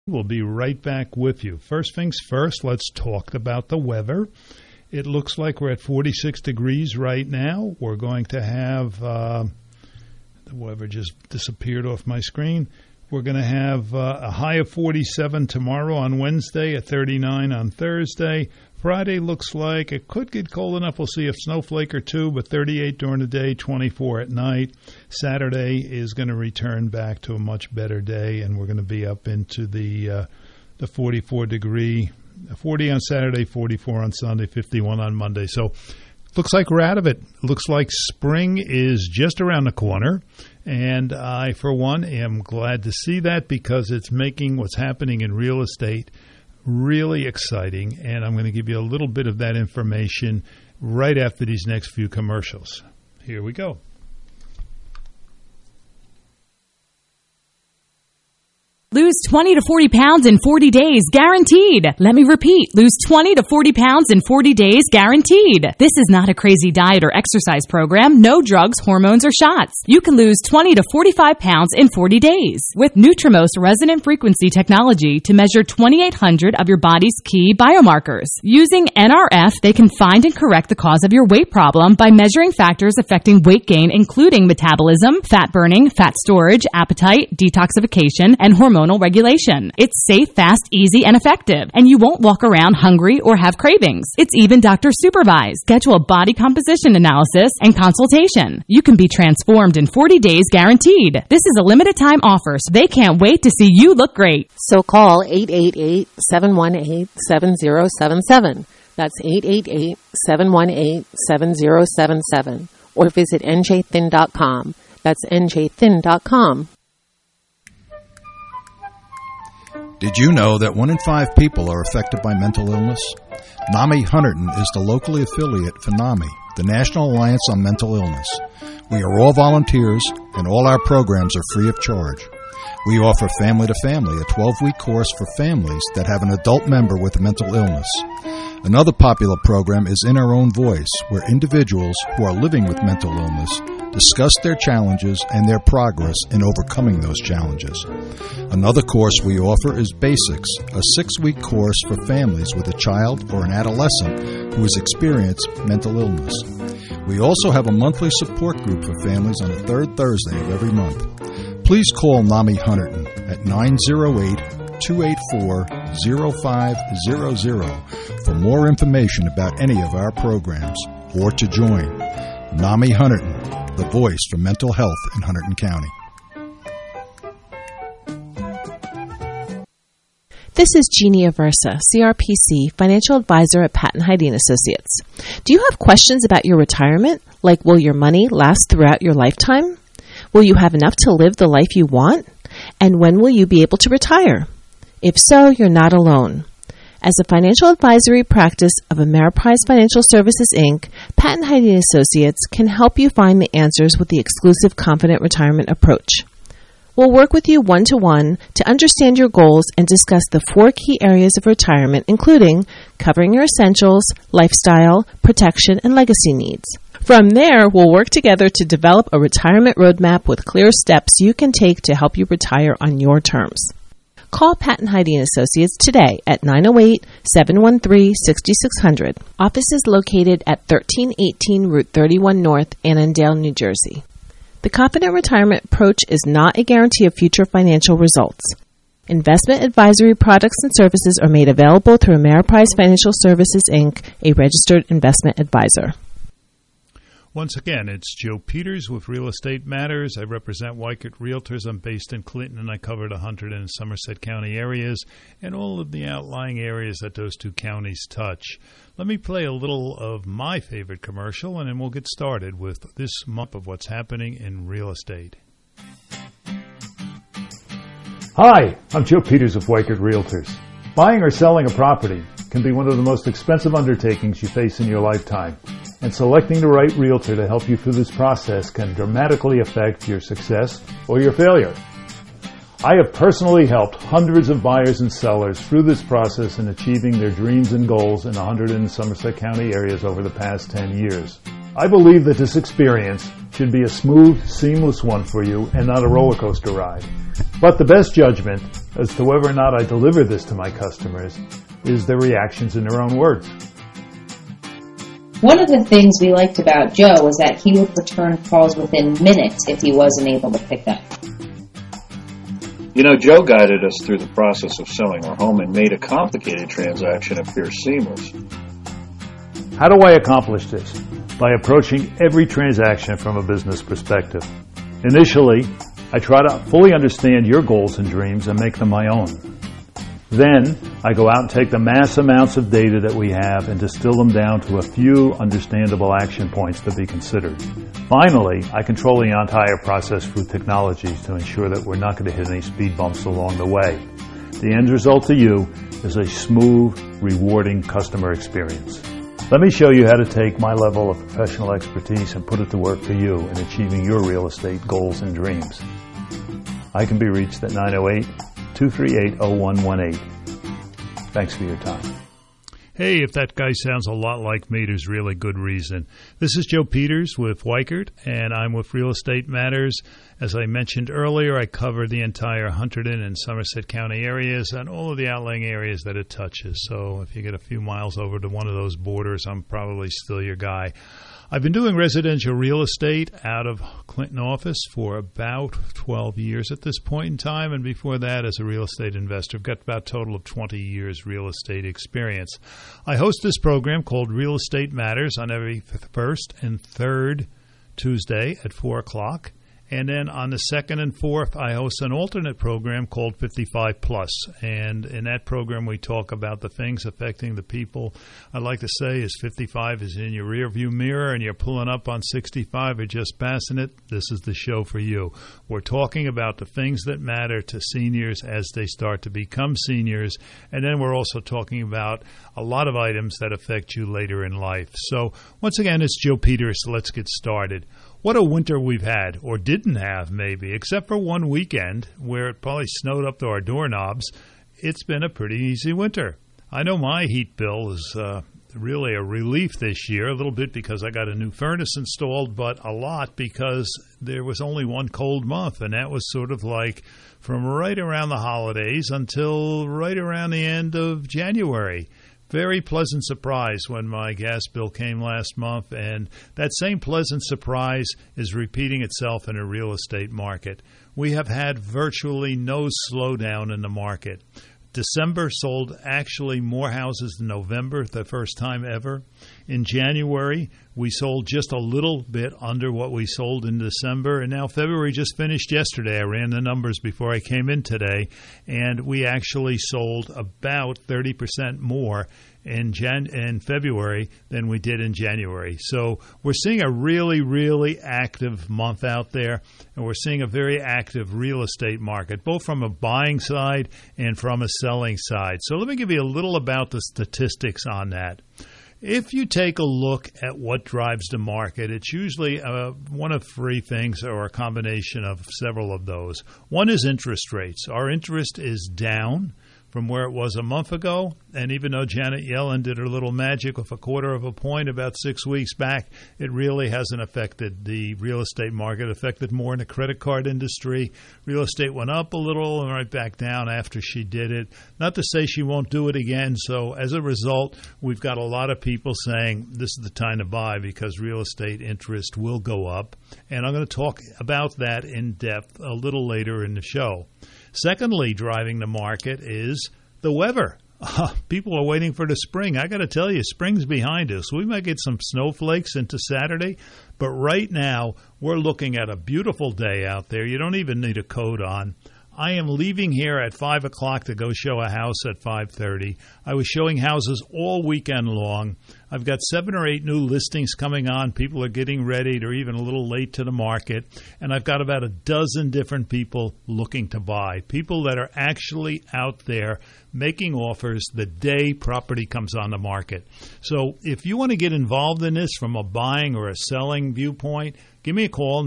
We'll be right back with you. First things first, let's talk about the weather. It looks like we're at 46 degrees right now. We're going to have, the weather just disappeared off my screen. We're going to have a high of 47 tomorrow on Wednesday, a 39 on Thursday. Friday looks like it could get cold enough. We'll see a snowflake or two, but 38 during the day, 24 at night. Saturday is going to return back to a much better day, and we're going to be up into the 44-degree, 40 on Saturday, 44 on Sunday, 51 on Monday. So looks like we're out of it. Looks like spring is just around the corner, and I, for one, am glad to see that because it's making what's happening in real estate really exciting, and I'm going to give you a little bit of that information right after these next few commercials. Here we go. Lose 20 to 40 pounds in 40 days, guaranteed. Let me repeat. Lose 20 to 40 pounds in 40 days, guaranteed. This is not a crazy diet or exercise program. No drugs, hormones, or shots. You can lose 20 to 45 pounds in 40 days with Nutrimost resonant frequency technology to measure 2,800 of your body's key biomarkers. Using NRF, they can find and correct the cause of your weight problem by measuring factors affecting weight gain, including metabolism, fat burning, fat storage, appetite, detoxification, and hormonal regulation. It's safe, fast, easy, and effective, and you won't walk around hungry or have cravings. It's even doctor supervised. Schedule a body composition analysis and consultation. You can be transformed in 40 days guaranteed. This is a limited time offer, so they can't wait to see you look great. So call 888-718-7077. That's 888-718-7077. Or visit njthin.com. That's njthin.com. Did you know that 1 in 5 people are affected by mental illness? NAMI Hunterdon is the locally affiliate for NAMI, the National Alliance on Mental Illness. We are all volunteers, and all our programs are free of charge. We offer Family to Family, a 12-week course for families that have an adult member with a mental illness. Another popular program is In Our Own Voice, where individuals who are living with mental illness discuss their challenges and their progress in overcoming those challenges. Another course we offer is Basics, a 6-week course for families with a child or an adolescent who has experienced mental illness. We also have a monthly support group for families on the third Thursday of every month. Please call NAMI Hunterdon at 908-284-0500 for more information about any of our programs or to join. NAMI Hunterdon, the voice for mental health in Hunterdon County. This is Jeannie Aversa, CRPC, financial advisor at Patton Hyde & Associates. Do you have questions about your retirement, like will your money last throughout your lifetime? Will you have enough to live the life you want? And when will you be able to retire? If so, you're not alone. As a financial advisory practice of Ameriprise Financial Services, Inc., Patton Hyde & Associates can help you find the answers with the exclusive Confident Retirement approach. We'll work with you one-to-one to understand your goals and discuss the 4 key areas of retirement, including covering your essentials, lifestyle, protection, and legacy needs. From there, we'll work together to develop a retirement roadmap with clear steps you can take to help you retire on your terms. Call Patton Hyde & Associates today at 908-713-6600. Office is located at 1318 Route 31 North, Annandale, New Jersey. The Confident Retirement approach is not a guarantee of future financial results. Investment advisory products and services are made available through Ameriprise Financial Services, Inc., a registered investment advisor. Once again, it's Joe Peters with Real Estate Matters. I represent Weichert Realtors. I'm based in Clinton, and I cover the Hunterdon and Somerset County areas and all of the outlying areas that those two counties touch. Let me play a little of my favorite commercial, and then we'll get started with this month of what's happening in real estate. Hi, I'm Joe Peters of Weichert Realtors. Buying or selling a property can be one of the most expensive undertakings you face in your lifetime, and selecting the right realtor to help you through this process can dramatically affect your success or your failure. I have personally helped hundreds of buyers and sellers through this process in achieving their dreams and goals in the Hunterdon and Somerset County areas over the past 10 years. I believe that this experience should be a smooth, seamless one for you and not a roller coaster ride. But the best judgment as to whether or not I deliver this to my customers is their reactions in their own words. One of the things we liked about Joe was that he would return calls within minutes if he wasn't able to pick up. You know, Joe guided us through the process of selling our home and made a complicated transaction appear seamless. How do I accomplish this? By approaching every transaction from a business perspective. Initially, I try to fully understand your goals and dreams and make them my own. Then, I go out and take the mass amounts of data that we have and distill them down to a few understandable action points to be considered. Finally, I control the entire process through technologies to ensure that we're not going to hit any speed bumps along the way. The end result to you is a smooth, rewarding customer experience. Let me show you how to take my level of professional expertise and put it to work for you in achieving your real estate goals and dreams. I can be reached at 908-238-0118. Thanks for your time. Hey, if that guy sounds a lot like me, there's really good reason. This is Joe Peters with Weichert, and I'm with Real Estate Matters. As I mentioned earlier, I cover the entire Hunterdon and Somerset County areas and all of the outlying areas that it touches. So if you get a few miles over to one of those borders, I'm probably still your guy. I've been doing residential real estate out of Clinton office for about 12 years at this point in time, and before that as a real estate investor. I've got about a total of 20 years real estate experience. I host this program called Real Estate Matters on every first and third Tuesday at 4 o'clock. And then on the second and fourth, I host an alternate program called 55 Plus. And in that program, we talk about the things affecting the people. I like to say is 55 is in your rearview mirror and you're pulling up on 65 or just passing it. This is the show for you. We're talking about the things that matter to seniors as they start to become seniors. And then we're also talking about a lot of items that affect you later in life. So once again, it's Joe Peters. So let's get started. What a winter we've had, or didn't have maybe, except for one weekend where it probably snowed up to our doorknobs. It's been a pretty easy winter. I know my heat bill is really a relief this year, a little bit because I got a new furnace installed, but a lot because there was only one cold month, and that was sort of like from right around the holidays until right around the end of January. Very pleasant surprise when my gas bill came last month, and that same pleasant surprise is repeating itself in a real estate market. We have had virtually no slowdown in the market. December sold actually more houses than November, the first time ever. In January, we sold just a little bit under what we sold in December, and now February just finished yesterday. I ran the numbers before I came in today, and we actually sold about 30% more in February than we did in January. So we're seeing a really, really active month out there, and we're seeing a very active real estate market, both from a buying side and from a selling side. So let me give you a little about the statistics on that. If you take a look at what drives the market, it's usually one of three things or a combination of several of those. One is interest rates. Our interest is down from where it was a month ago, and even though Janet Yellen did her little magic with a quarter of a point about 6 weeks back, it really hasn't affected the real estate market. It affected more in the credit card industry. Real estate went up a little and right back down after she did it. Not to say she won't do it again, so as a result, we've got a lot of people saying this is the time to buy because real estate interest will go up, and I'm going to talk about that in depth a little later in the show. Secondly, driving the market is the weather. People are waiting for the spring. I got to tell you, spring's behind us. We might get some snowflakes into Saturday, but right now we're looking at a beautiful day out there. You don't even need a coat on. I am leaving here at 5 o'clock to go show a house at 5:30. I was showing houses all weekend long. I've got 7 or 8 new listings coming on. People are getting ready. They're even a little late to the market. And I've got about a dozen different people looking to buy, people that are actually out there making offers the day property comes on the market. So if you want to get involved in this from a buying or a selling viewpoint, give me a call,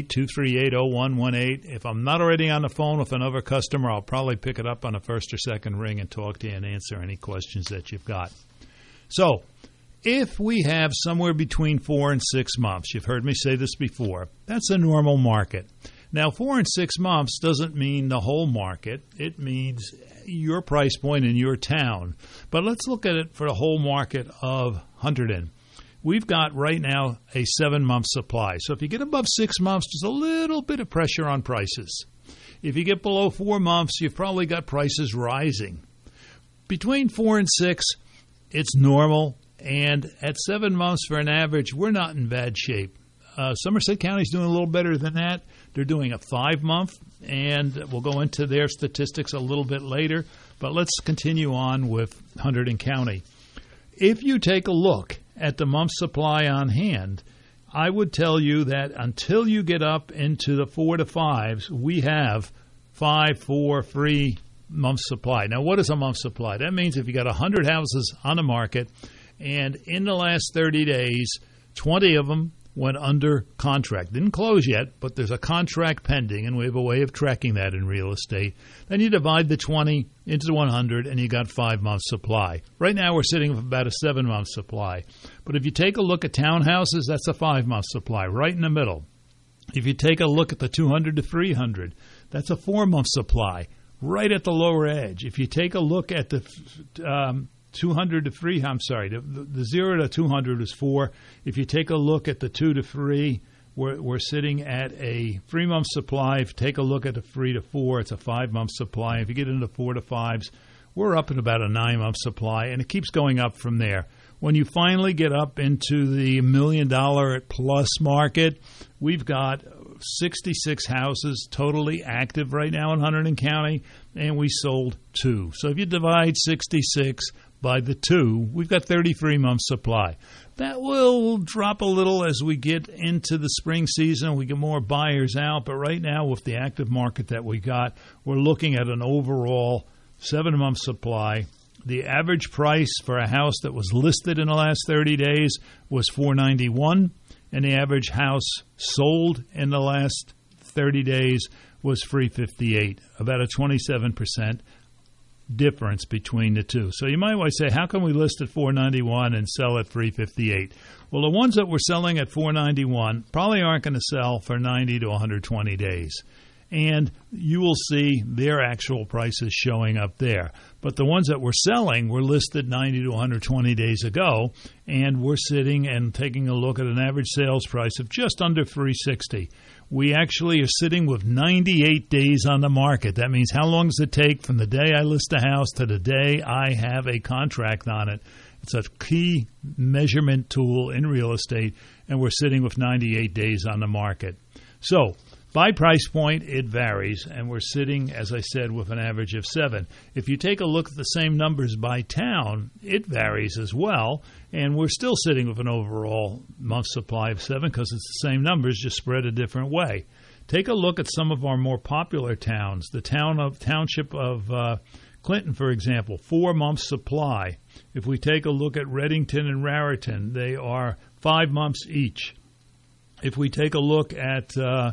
908-238-0118. If I'm not already on the phone with another customer, I'll probably pick it up on the first or second ring and talk to you and answer any questions that you've got. So if we have somewhere between 4 and 6 months, you've heard me say this before, that's a normal market. Now, 4 and 6 months doesn't mean the whole market. It means your price point in your town. But let's look at it for the whole market of Hunterdon. We've got right now a 7-month supply. So if you get above 6 months, there's a little bit of pressure on prices. If you get below 4 months, you've probably got prices rising. Between 4 and 6, it's normal. And at 7 months for an average, we're not in bad shape. Somerset County's doing a little better than that. They're doing a 5-month, and we'll go into their statistics a little bit later. But let's continue on with Hunterdon County. If you take a look at the month supply on hand, I would tell you that until you get up into the 4 to 5s, we have 5, 4, 3 month supply. Now, what is a month supply? That means if you got 100 houses on the market, and in the last 30 days, 20 of them went under contract. Didn't close yet, but there's a contract pending, and we have a way of tracking that in real estate. Then you divide the 20 into the 100, and you got 5 months supply. Right now, we're sitting with about a 7-month supply. But if you take a look at townhouses, that's a 5-month supply, right in the middle. If you take a look at the 200 to 300, that's a 4-month supply, right at the lower edge. If you take a look at the 200 to 3, the 0 to 200 is 4. If you take a look at the 2 to 3, we're sitting at a 3-month supply. If you take a look at the 3 to 4, it's a 5-month supply. If you get into 4 to 5s, we're up at about a 9-month supply, and it keeps going up from there. When you finally get up into the $1 million plus market, we've got 66 houses totally active right now in Hunterdon County, and we sold 2. So if you divide 66 by the 2, we've got 33 months supply. That will drop a little as we get into the spring season. We get more buyers out, but right now with the active market that we got, we're looking at an overall 7-month supply. The average price for a house that was listed in the last 30 days was $491, and the average house sold in the last 30 days was $358, about a 27% difference between the two. So you might want to say, how can we list at $491 and sell at $358? Well, the ones that we're selling at $491 probably aren't going to sell for 90 to 120 days. And you will see their actual prices showing up there. But the ones that we're selling were listed 90 to 120 days ago, and we're sitting and taking a look at an average sales price of just under $360. We actually are sitting with 98 days on the market. That means how long does it take from the day I list a house to the day I have a contract on it? It's a key measurement tool in real estate, and we're sitting with 98 days on the market. So by price point, it varies, and we're sitting, as I said, with an average of 7. If you take a look at the same numbers by town, it varies as well, and we're still sitting with an overall month supply of 7 because it's the same numbers, just spread a different way. Take a look at some of our more popular towns. The township of Clinton, for example, 4 months supply. If we take a look at Reddington and Raritan, they are 5 months each. If we take a look at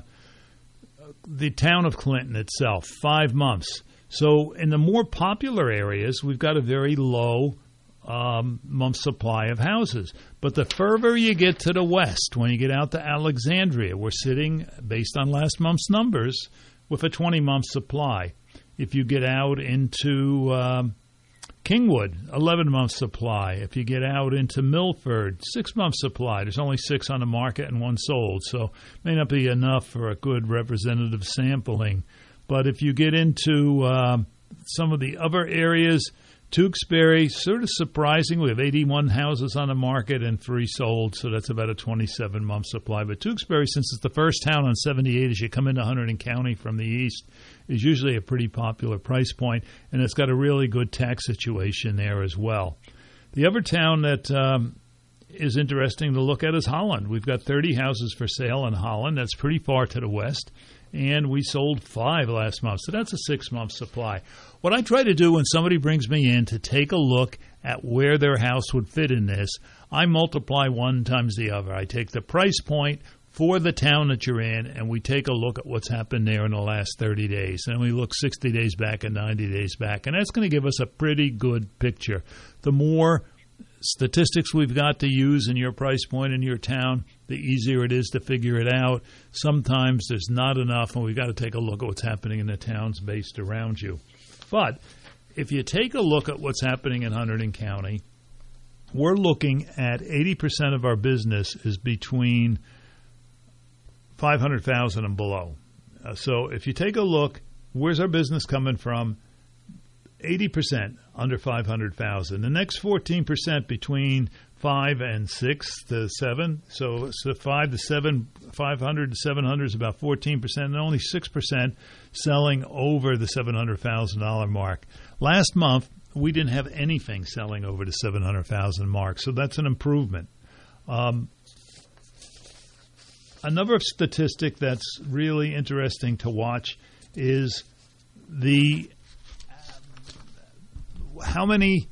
the town of Clinton itself, 5 months. So in the more popular areas, we've got a very low month supply of houses. But the further you get to the west, when you get out to Alexandria, we're sitting, based on last month's numbers, with a 20-month supply. If you get out into Kingwood, 11-month supply. If you get out into Milford, 6-month supply. There's only 6 on the market and 1 sold, so may not be enough for a good representative sampling. But if you get into some of the other areas, Tewksbury, sort of surprising. We have 81 houses on the market and 3 sold, so that's about a 27-month supply. But Tewksbury, since it's the first town on 78 as you come into Hunterdon County from the east, is usually a pretty popular price point, and it's got a really good tax situation there as well. The other town that is interesting to look at is Holland. We've got 30 houses for sale in Holland. That's pretty far to the west, and we sold 5 last month, so that's a 6-month supply. What I try to do when somebody brings me in to take a look at where their house would fit in this, I multiply 1 times the other. I take the price point for the town that you're in, and we take a look at what's happened there in the last 30 days. And we look 60 days back and 90 days back, and that's going to give us a pretty good picture. The more statistics we've got to use in your price point in your town, the easier it is to figure it out. Sometimes there's not enough, and we've got to take a look at what's happening in the towns based around you. But if you take a look at what's happening in Hunterdon County, we're looking at 80% of our business is between $500,000 and below. So if you take a look, where's our business coming from? 80% under 500,000. The next 14% between 5 and 6 to 7. So 5 to 7, 500 to 700 is about 14%, and only 6% selling over the $700,000 mark. Last month, we didn't have anything selling over the $700,000 mark, so that's an improvement. Another statistic that's really interesting to watch is how many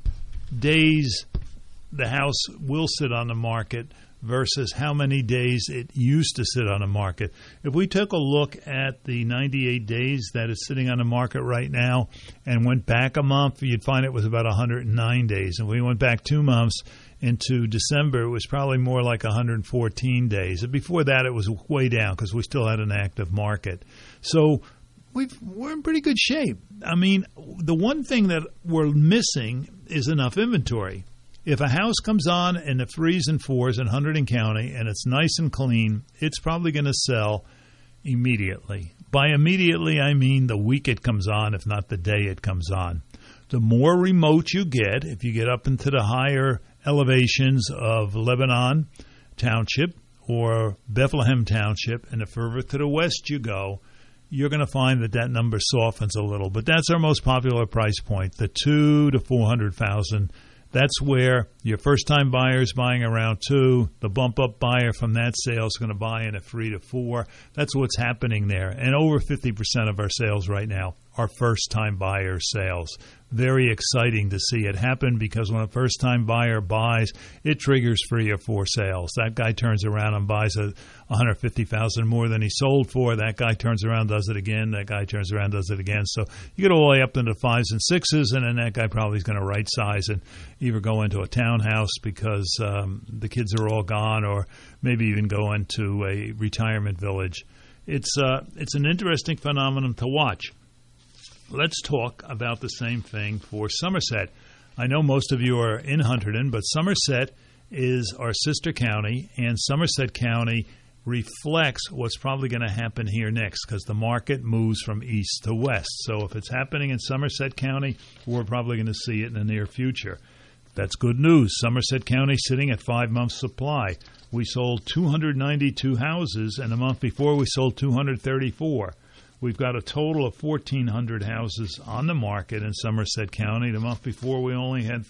days the house will sit on the market versus how many days it used to sit on the market. If we took a look at the 98 days that it's sitting on the market right now and went back a month, you'd find it was about 109 days. If we went back 2 months into December, it was probably more like 114 days. And before that, it was way down because we still had an active market. So we're in pretty good shape. I mean, the one thing that we're missing is enough inventory. If a house comes on in the 3s and 4s in Hunterdon County and it's nice and clean, it's probably going to sell immediately. By immediately, I mean the week it comes on, if not the day it comes on. The more remote you get, if you get up into the higher elevations of Lebanon Township or Bethlehem Township, and the further to the west you go, you're going to find that number softens a little. But that's our most popular price point, the 2 to 400,000. That's where your first-time buyer is buying around 2. The bump-up buyer from that sale is going to buy in a 3 to 4. That's what's happening there. And over 50% of our sales right now are first-time buyer sales. Very exciting to see it happen because when a first-time buyer buys, it triggers 3 or 4 sales. That guy turns around and buys $150,000 more than he sold for. That guy turns around, does it again. That guy turns around, does it again. So you get all the way up into 5s and 6s, and then that guy probably is going to right size and either go into a townhouse because the kids are all gone, or maybe even go into a retirement village. It's an interesting phenomenon to watch. Let's talk about the same thing for Somerset. I know most of you are in Hunterdon, but Somerset is our sister county, and Somerset County reflects what's probably going to happen here next because the market moves from east to west. So if it's happening in Somerset County, we're probably going to see it in the near future. That's good news. Somerset County sitting at 5 months' supply. We sold 292 houses, and the month before we sold 234. We've got a total of 1,400 houses on the market in Somerset County. The month before, we only had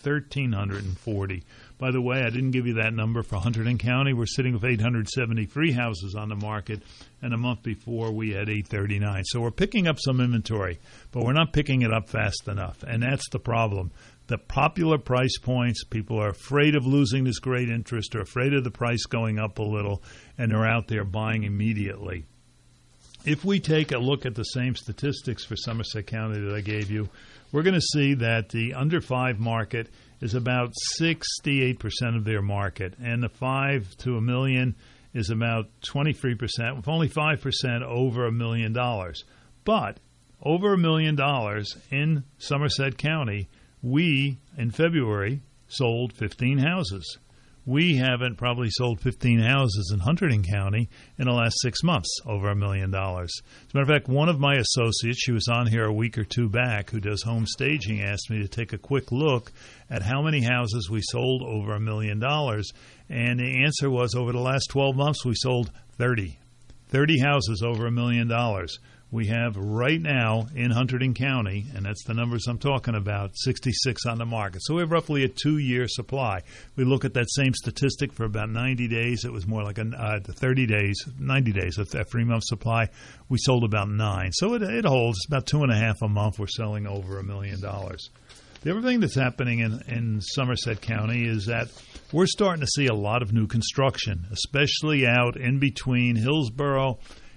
1,340. By the way, I didn't give you that number for Hunterdon County. We're sitting with 873 houses on the market, and the month before, we had 839. So we're picking up some inventory, but we're not picking it up fast enough, and that's the problem. The popular price points, people are afraid of losing this great interest or afraid of the price going up a little, and they're out there buying immediately. If we take a look at the same statistics for Somerset County that I gave you, we're going to see that the under 5 market is about 68% of their market, and the 5 to $1 million is about 23%, with only 5% over $1 million. But over $1 million in Somerset County, we, in February, sold 15 houses. We haven't probably sold 15 houses in Hunterdon County in the last 6 months, over $1 million. As a matter of fact, one of my associates, she was on here a week or 2 back, who does home staging, asked me to take a quick look at how many houses we sold over $1 million. And the answer was, over the last 12 months, we sold 30. 30 houses over $1 million. We have right now in Hunterdon County, and that's the numbers I'm talking about, 66 on the market. So we have roughly a 2-year supply. We look at that same statistic for about 90 days. It was more like 30 days, 90 days, a 3-month supply. We sold about 9. So it holds. It's about 2.5 a month. We're selling over $1 million. The other thing that's happening in Somerset County is that we're starting to see a lot of new construction, especially out in between Hillsborough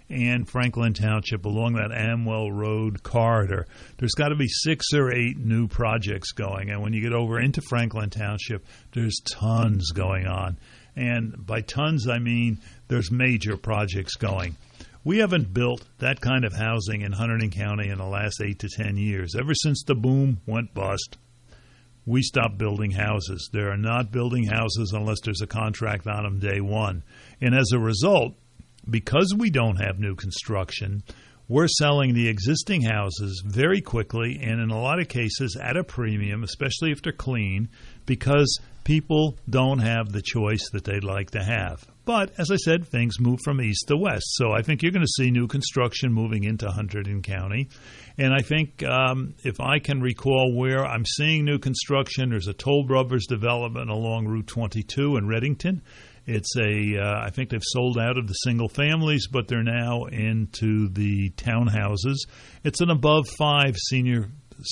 and Franklin Township along that Amwell Road corridor. There's got to be 6 or 8 new projects going. And when you get over into Franklin Township, there's tons going on. And by tons, I mean there's major projects going. We haven't built that kind of housing in Hunterdon County in the last 8 to 10 years. Ever since the boom went bust, we stopped building houses. They are not building houses unless there's a contract on them day one. And as a result, because we don't have new construction, we're selling the existing houses very quickly and in a lot of cases at a premium, especially if they're clean, because people don't have the choice that they'd like to have. But, as I said, things move from east to west. So I think you're going to see new construction moving into Hunterdon County. And I think if I can recall where I'm seeing new construction, there's a Toll Brothers development along Route 22 in Reddington. It's I think they've sold out of the single families, but they're now into the townhouses. It's an above 5 senior.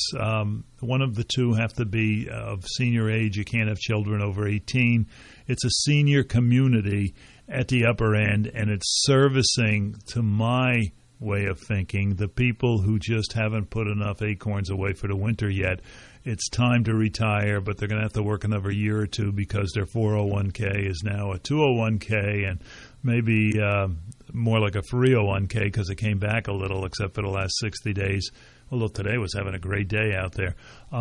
One of the two have to be of senior age. You can't have children over 18. It's a senior community at the upper end, and it's servicing, to my way of thinking, the people who just haven't put enough acorns away for the winter yet. It's time to retire, but they're going to have to work another year or two because their 401k is now a 201k and maybe more like a 301k because it came back a little except for the last 60 days, although today was having a great day out there.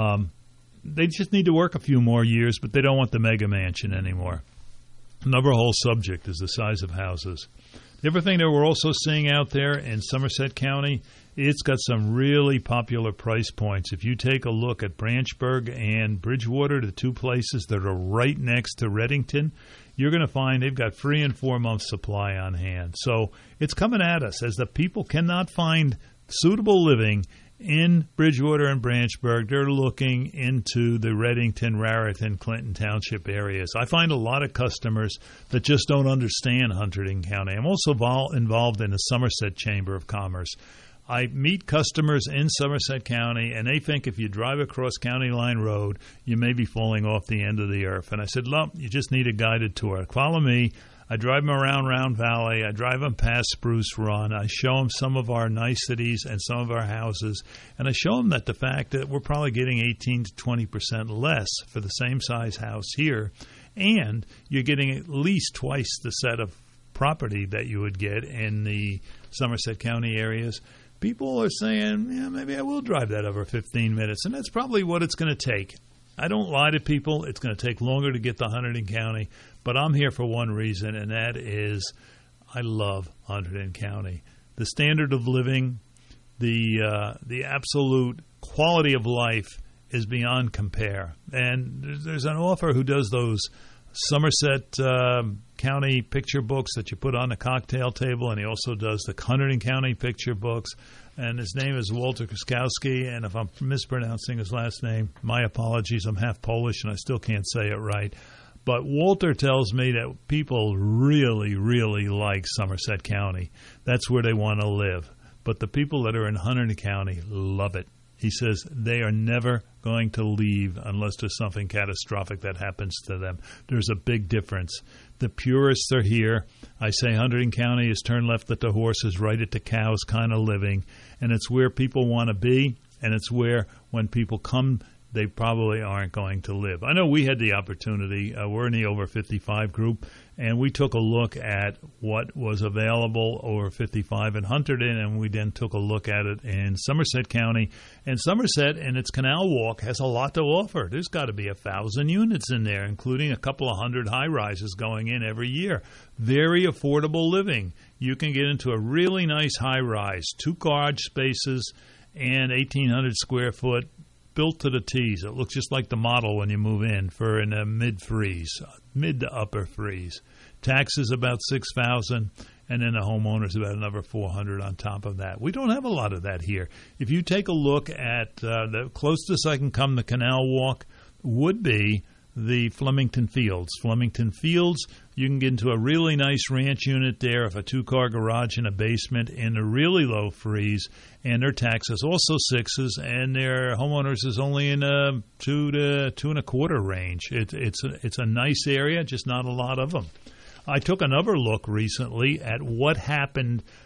They just need to work a few more years, but they don't want the mega mansion anymore. Another whole subject is the size of houses. The other thing that we're also seeing out there in Somerset County, it's got some really popular price points. If you take a look at Branchburg and Bridgewater, the two places that are right next to Reddington, you're going to find they've got 3 and 4 months supply on hand. So it's coming at us as the people cannot find suitable living in Bridgewater and Branchburg. They're looking into the Reddington, Raritan, Clinton Township areas. I find a lot of customers that just don't understand Hunterdon County. I'm also involved in the Somerset Chamber of Commerce. I meet customers in Somerset County, and they think if you drive across County Line Road, you may be falling off the end of the earth. And I said, look, you just need a guided tour. Follow me. I drive them around Round Valley. I drive them past Spruce Run. I show them some of our niceties and some of our houses. And I show them that the fact that we're probably getting 18 to 20% less for the same size house here. And you're getting at least twice the set of property that you would get in the Somerset County areas. People are saying, yeah, maybe I will drive that over 15 minutes. And that's probably what it's going to take. I don't lie to people. It's going to take longer to get to Hunterdon County, but I'm here for one reason, and that is I love Hunterdon County. The standard of living, the absolute quality of life is beyond compare. And there's an author who does those Somerset County picture books that you put on the cocktail table, and he also does the Hunterdon County picture books. And his name is Walter Kraskowski, and if I'm mispronouncing his last name, my apologies. I'm half Polish, and I still can't say it right. But Walter tells me that people really, really like Somerset County. That's where they want to live. But the people that are in Hunterdon County love it. He says they are never going to leave unless there's something catastrophic that happens to them. There's a big difference. The purists are here. I say Hunterdon County is turn left at the horses, right at the cows kind of living. And it's where people want to be, and it's where when people come, they probably aren't going to live. I know we had the opportunity. We're in the over 55 group, and we took a look at what was available over 55 in Hunterdon, and we then took a look at it in Somerset County. And Somerset and its Canal Walk has a lot to offer. There's got to be 1,000 units in there, including a couple of hundred high-rises going in every year. Very affordable living. You can get into a really nice high-rise, 2 garage spaces and 1,800 square foot, built to the T's. It looks just like the model when you move in for in a mid-freeze, mid to upper freeze. Taxes about $6,000, and then the homeowner's about another $400 on top of that. We don't have a lot of that here. If you take a look at the closest I can come to Canal Walk would be the Flemington Fields. Flemington Fields, you can get into a really nice ranch unit there of a 2-car garage and a basement in a really low freeze, and their taxes also 6s, and their homeowners is only in a 2 to 2.25 range. It's a nice area, just not a lot of them. I took another look recently at what happened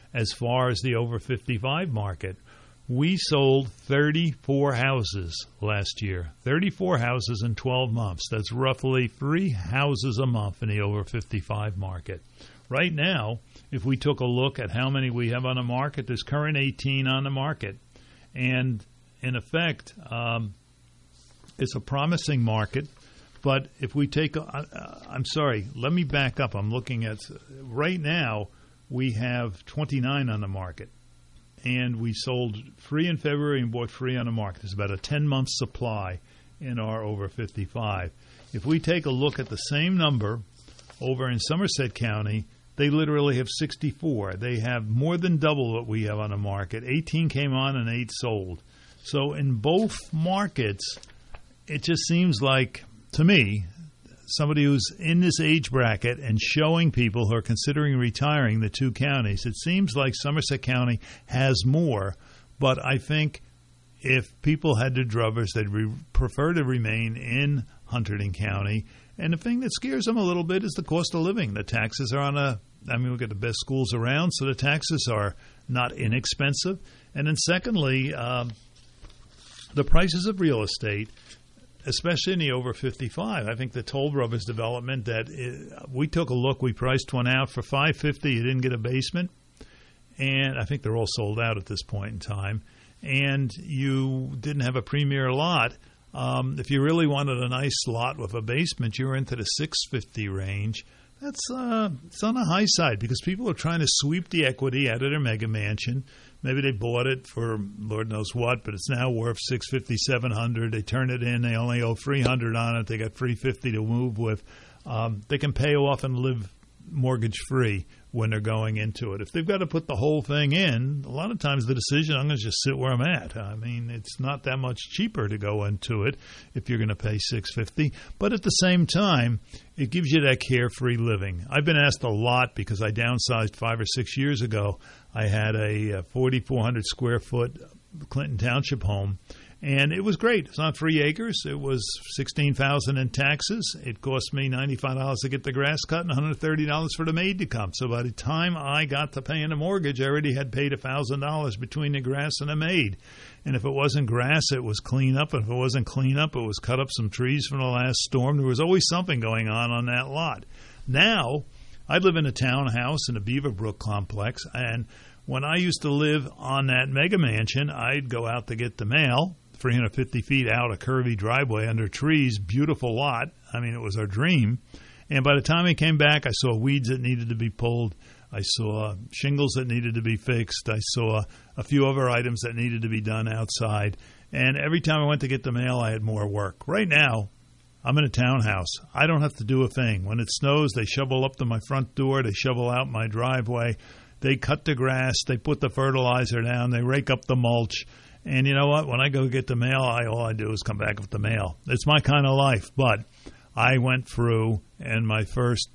as far as the over 55 market. We sold 34 houses last year. 34 houses in 12 months. That's roughly 3 houses a month in the over 55 market. Right now, if we took a look at how many we have on the market, there's current 18 on the market. And in effect, it's a promising market. But if we take, I'm sorry, let me back up. I'm looking at, right now, we have 29 on the market. And we sold 3 in February and bought 3 on the market. There's about a 10-month supply in our over 55. If we take a look at the same number over in Somerset County, they literally have 64. They have more than double what we have on the market. 18 came on and 8 sold. So in both markets, it just seems like, to me, somebody who's in this age bracket and showing people who are considering retiring the 2 counties, it seems like Somerset County has more. But I think if people had their druthers, they'd prefer to remain in Hunterdon County. And the thing that scares them a little bit is the cost of living. The taxes are we've got the best schools around, so the taxes are not inexpensive. And then secondly, the prices of real estate, especially in the over 55. I think the Toll Brothers development we took a look, we priced one out for $550. You didn't get a basement. And I think they're all sold out at this point in time. And you didn't have a premier lot. If you really wanted a nice lot with a basement, you were into the $650 range. That's it's on the high side because people are trying to sweep the equity out of their mega mansion. Maybe they bought it for Lord knows what, but it's now worth $650, $700. They turn it in. They only owe $300 on it. They got $350 to move with. They can pay off and live mortgage-free when they're going into it. If they've got to put the whole thing in, a lot of times the decision, I'm going to just sit where I'm at. I mean, it's not that much cheaper to go into it if you're going to pay $650. But at the same time, it gives you that carefree living. I've been asked a lot because I downsized 5 or 6 years ago. I had a 4,400 square foot Clinton Township home, and it was great. It's on 3 acres. It was $16,000 in taxes. It cost me $95 to get the grass cut and $130 for the maid to come. So by the time I got to paying the mortgage, I already had paid $1,000 between the grass and the maid. And if it wasn't grass, it was clean up. And if it wasn't clean up, it was cut up some trees from the last storm. There was always something going on that lot. Now, I live in a townhouse in the Beaverbrook complex, and when I used to live on that mega mansion, I'd go out to get the mail, 350 feet out a curvy driveway under trees, beautiful lot. I mean, it was our dream. And by the time I came back, I saw weeds that needed to be pulled. I saw shingles that needed to be fixed. I saw a few other items that needed to be done outside. And every time I went to get the mail, I had more work. Right now, I'm in a townhouse. I don't have to do a thing. When it snows, they shovel up to my front door. They shovel out my driveway. They cut the grass. They put the fertilizer down. They rake up the mulch. And you know what? When I go get the mail, all I do is come back with the mail. It's my kind of life. But I went through, and my first,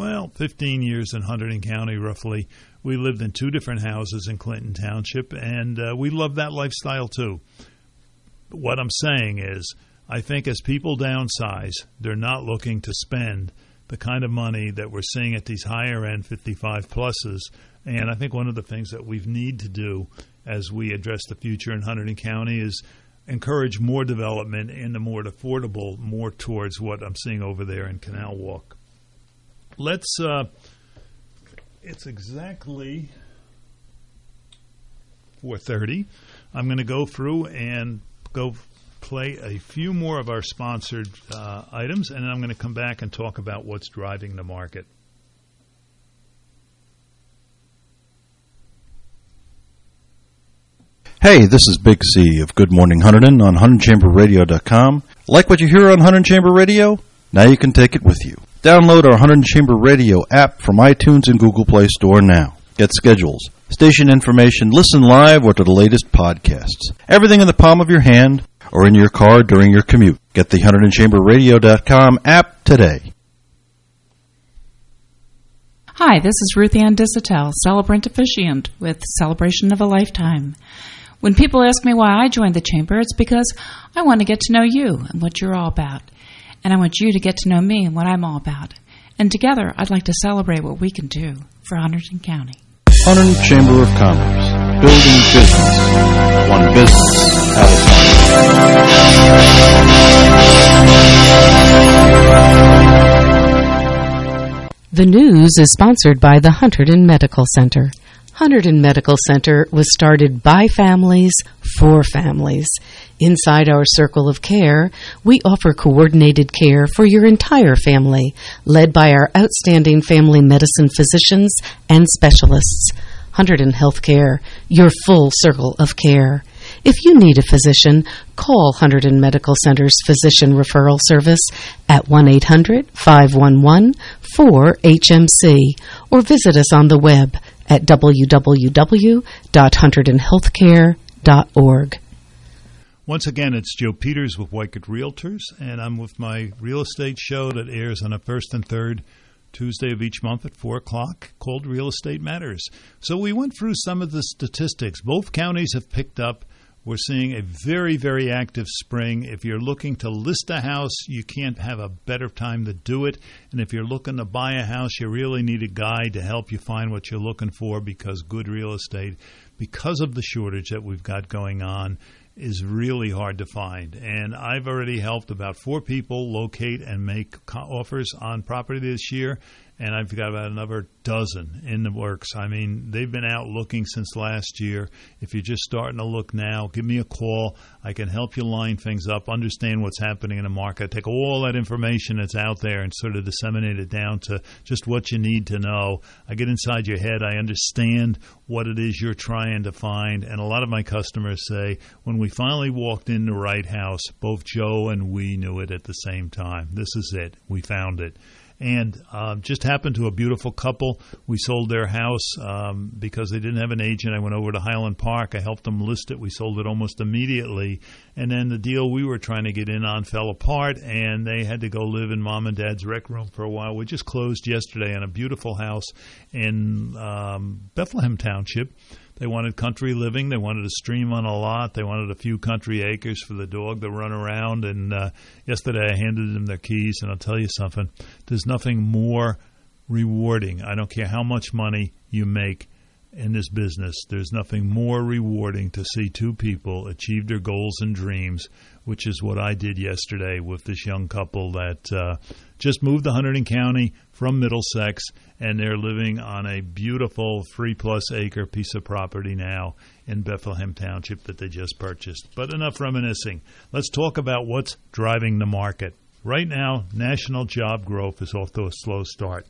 15 years in Hunterdon County, roughly, we lived in 2 different houses in Clinton Township, and we love that lifestyle too. What I'm saying is, I think as people downsize, they're not looking to spend the kind of money that we're seeing at these higher-end 55-pluses. And I think one of the things that we need to do as we address the future in Hunterdon County is encourage more development in the more affordable, more towards what I'm seeing over there in Canal Walk. It's exactly 4:30. I'm going to go through and play a few more of our sponsored items, and then I'm going to come back and talk about what's driving the market. Hey, this is Big C of Good Morning Hunterdon on HunterdonChamberRadio.com. Like what you hear on Hunterdon Chamber Radio? Now you can take it with you. Download our Hunterdon Chamber Radio app from iTunes and Google Play Store now. Get schedules, station information, listen live, or to the latest podcasts. Everything in the palm of your hand or in your car during your commute. Get the HunterdonChamberRadio.com app today. Hi, this is Ruth Ann Disotell, celebrant officiant with Celebration of a Lifetime. When people ask me why I joined the Chamber, it's because I want to get to know you and what you're all about. And I want you to get to know me and what I'm all about. And together, I'd like to celebrate what we can do for Hunterdon County. Hunterdon Chamber of Commerce, building business, one business at a time. The news is sponsored by the Hunterdon Medical Center. Hunterdon Medical Center was started by families for families. Inside our circle of care, we offer coordinated care for your entire family, led by our outstanding family medicine physicians and specialists. Hunterdon Healthcare, your full circle of care. If you need a physician, call Hunterdon Medical Center's Physician Referral Service at 1-800-511-4HMC or visit us on the web at www.hunterdonhealthcare.org. Once again, it's Joe Peters with Weichert Realtors, and I'm with my real estate show that airs on the first and third Tuesday of each month at 4 o'clock, called Real Estate Matters. So we went through some of the statistics. Both counties have picked up. We're seeing a very, very active spring. If you're looking to list a house, you can't have a better time to do it. And if you're looking to buy a house, you really need a guide to help you find what you're looking for, because good real estate, because of the shortage that we've got going on, is really hard to find. And I've already helped about 4 people locate and make offers on property this year, and I've got about another dozen in the works. I mean, they've been out looking since last year. If you're just starting to look now, give me a call. I can help you line things up, understand what's happening in the market, take all that information that's out there and sort of disseminate it down to just what you need to know. I get inside your head. I understand what it is you're trying to find. And a lot of my customers say, when we finally walked in the right house, both Joe and we knew it at the same time. This is it. We found it. And just happened to a beautiful couple. We sold their house because they didn't have an agent. I went over to Highland Park. I helped them list it. We sold it almost immediately. And then the deal we were trying to get in on fell apart, and they had to go live in Mom and Dad's rec room for a while. We just closed yesterday on a beautiful house in Bethlehem Township. They wanted country living. They wanted a stream on a lot. They wanted a few country acres for the dog to run around. And yesterday I handed them their keys, and I'll tell you something. There's nothing more rewarding. I don't care how much money you make in this business. There's nothing more rewarding to see 2 people achieve their goals and dreams, which is what I did yesterday with this young couple that just moved to Hunterdon County from Middlesex, and they're living on a beautiful 3+ acre piece of property now in Bethlehem Township that they just purchased. But enough reminiscing. Let's talk about what's driving the market. Right now, national job growth is off to a slow start.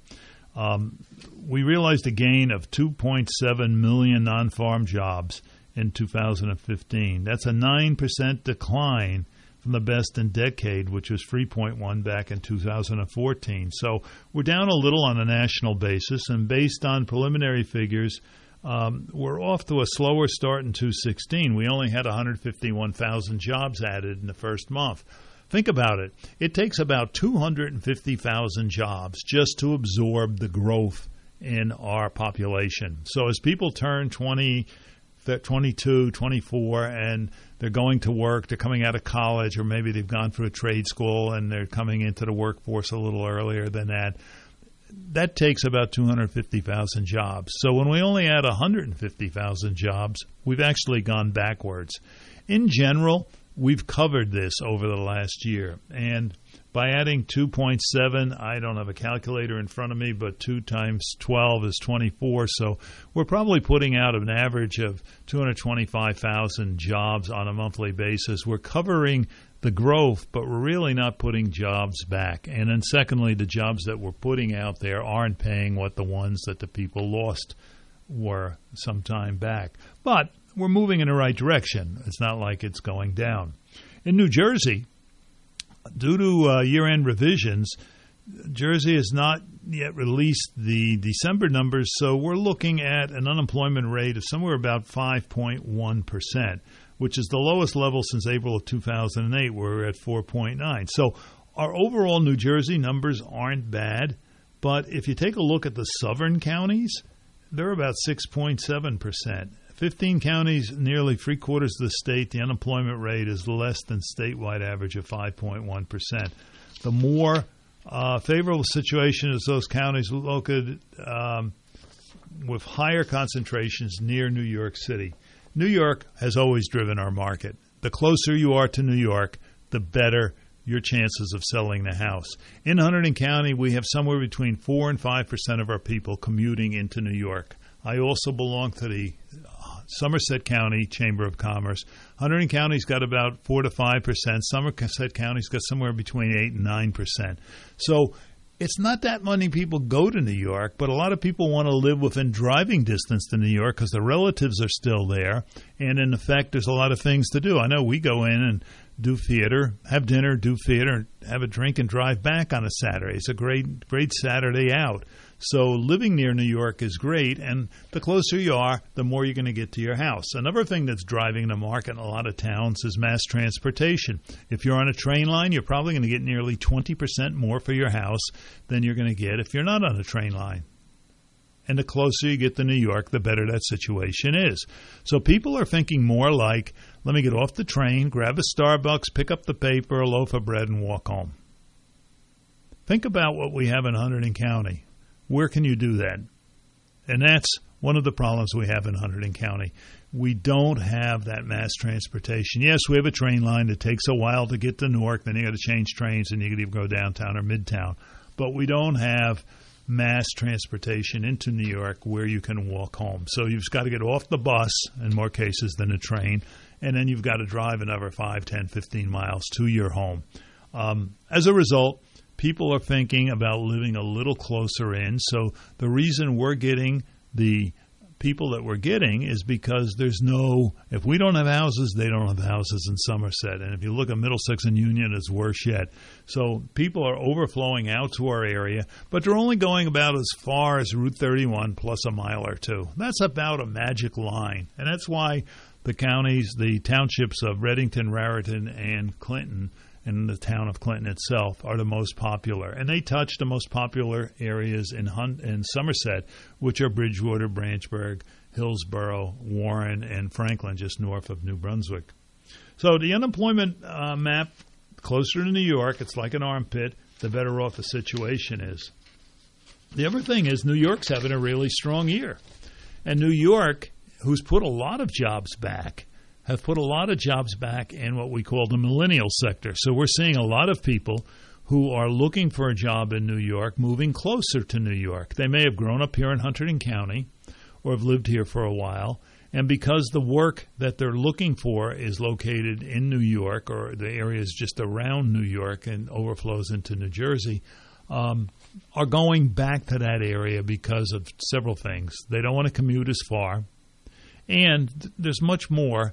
We realized a gain of 2.7 million non-farm jobs in 2015. That's a 9% decline from the best in decade, which was 3.1 back in 2014. So we're down a little on a national basis, and based on preliminary figures, we're off to a slower start in 2016. We only had 151,000 jobs added in the first month. Think about it. It takes about 250,000 jobs just to absorb the growth in our population. So as people turn 20, 22, 24, and they're going to work, they're coming out of college, or maybe they've gone through a trade school and they're coming into the workforce a little earlier than that, that takes about 250,000 jobs. So when we only add 150,000 jobs, we've actually gone backwards. In general, we've covered this over the last year, and by adding 2.7, I don't have a calculator in front of me, but 2 times 12 is 24, so we're probably putting out an average of 225,000 jobs on a monthly basis. We're covering the growth, but we're really not putting jobs back. And then secondly, the jobs that we're putting out there aren't paying what the ones that the people lost were some time back. But we're moving in the right direction. It's not like it's going down. In New Jersey, due to year-end revisions, Jersey has not yet released the December numbers, so we're looking at an unemployment rate of somewhere about 5.1%, which is the lowest level since April of 2008, where we're at 4.9. So our overall New Jersey numbers aren't bad, but if you take a look at the southern counties, they're about 6.7%. 15 counties, nearly 3/4 of the state, the unemployment rate is less than statewide average of 5.1%. The more favorable situation is those counties located with higher concentrations near New York City. New York has always driven our market. The closer you are to New York, the better your chances of selling the house. In Hunterdon County, we have somewhere between 4 and 5% of our people commuting into New York. I also belong to the Somerset County Chamber of Commerce. Hunterdon County's got about 4 to 5%. Somerset County's got somewhere between 8 and 9%. So it's not that many people go to New York, but a lot of people want to live within driving distance to New York because the relatives are still there. And in effect, there's a lot of things to do. I know we go in and do theater, have dinner, do theater, have a drink, and drive back on a Saturday. It's a great Saturday out. So living near New York is great, and the closer you are, the more you're going to get to your house. Another thing that's driving the market in a lot of towns is mass transportation. If you're on a train line, you're probably going to get nearly 20% more for your house than you're going to get if you're not on a train line. And the closer you get to New York, the better that situation is. So people are thinking more like, let me get off the train, grab a Starbucks, pick up the paper, a loaf of bread, and walk home. Think about what we have in Hunterdon County. Where can you do that? And that's one of the problems we have in Hunterdon County. We don't have that mass transportation. Yes, we have a train line that takes a while to get to Newark. Then you got to change trains, and you could either go downtown or midtown. But we don't have mass transportation into New York where you can walk home. So you've got to get off the bus in more cases than a train, and then you've got to drive another 5, 10, 15 miles to your home. As a result, people are thinking about living a little closer in. So the reason we're getting the people that we're getting is because if we don't have houses, they don't have houses in Somerset. And if you look at Middlesex and Union, it's worse yet. So people are overflowing out to our area, but they're only going about as far as Route 31 plus a mile or two. That's about a magic line. And that's why the townships of Reddington, Raritan, and Clinton, and the town of Clinton itself, are the most popular. And they touch the most popular areas in Somerset, which are Bridgewater, Branchburg, Hillsborough, Warren, and Franklin, just north of New Brunswick. So the unemployment map, closer to New York, it's like an armpit, the better off the situation is. The other thing is New York's having a really strong year. And New York, who's put a lot of jobs back, have put a lot of jobs back in what we call the millennial sector. So we're seeing a lot of people who are looking for a job in New York moving closer to New York. They may have grown up here in Hunterdon County or have lived here for a while, and because the work that they're looking for is located in New York or the areas just around New York and overflows into New Jersey, are going back to that area because of several things. They don't want to commute as far, and there's much more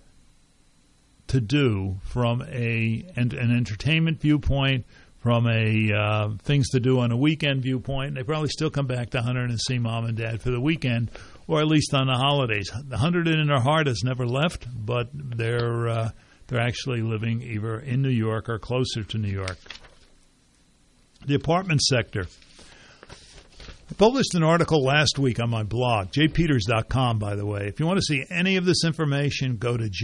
to do from an entertainment viewpoint, from a things to do on a weekend viewpoint. They probably still come back to Hunterdon and see mom and dad for the weekend, or at least on the holidays. The Hunterdon in their heart has never left, but they're actually living either in New York or closer to New York. The apartment sector. I published an article last week on my blog, jpeters.com, by the way. If you want to see any of this information, go to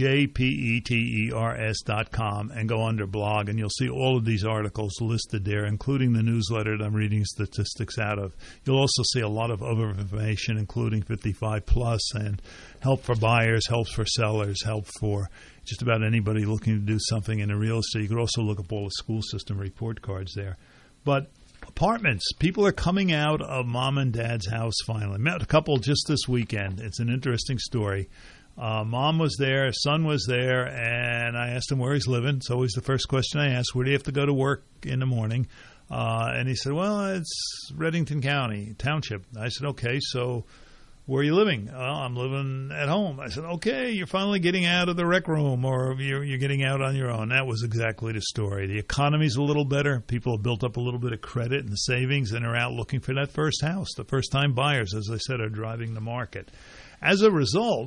jpeters.com and go under blog, and you'll see all of these articles listed there, including the newsletter that I'm reading statistics out of. You'll also see a lot of other information, including 55 plus and help for buyers, help for sellers, help for just about anybody looking to do something in the real estate. You could also look up all the school system report cards there. But apartments. People are coming out of mom and dad's house finally. Met a couple just this weekend. It's an interesting story. Mom was there, son was there, and I asked him where he's living. It's always the first question I ask. Where do you have to go to work in the morning? And he said, well, it's Reddington County, Township. I said, okay, so where are you living? I'm living at home. I said, okay, you're finally getting out of the rec room, or you're getting out on your own. That was exactly the story. The economy's a little better. People have built up a little bit of credit and savings and are out looking for that first house. The first-time buyers, as I said, are driving the market. As a result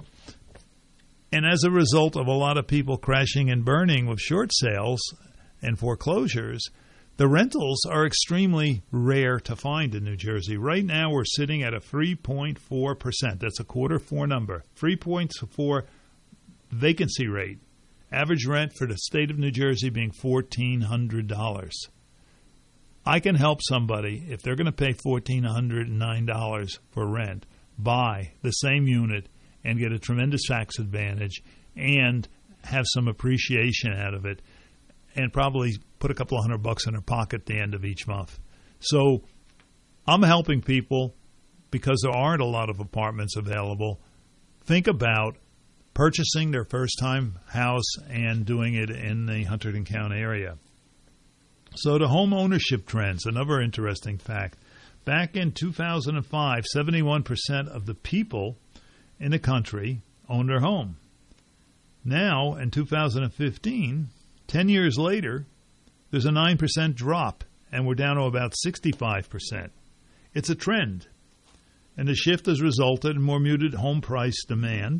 of a lot of people crashing and burning with short sales and foreclosures, the rentals are extremely rare to find in New Jersey. Right now, we're sitting at a 3.4%. That's a Q4 number. 3.4 vacancy rate. Average rent for the state of New Jersey being $1,400. I can help somebody if they're going to pay $1,409 for rent. buy the same unit and get a tremendous tax advantage and have some appreciation out of it and probably put a couple of $100 in their pocket at the end of each month. So I'm helping people because there aren't a lot of apartments available. Think about purchasing their first-time house and doing it in the Hunterdon County area. So the home ownership trends, another interesting fact. Back in 2005, 71% of the people in the country owned their home. Now, in 2015, 10 years later, there's a 9% drop, and we're down to about 65%. It's a trend. And the shift has resulted in more muted home purchase demand,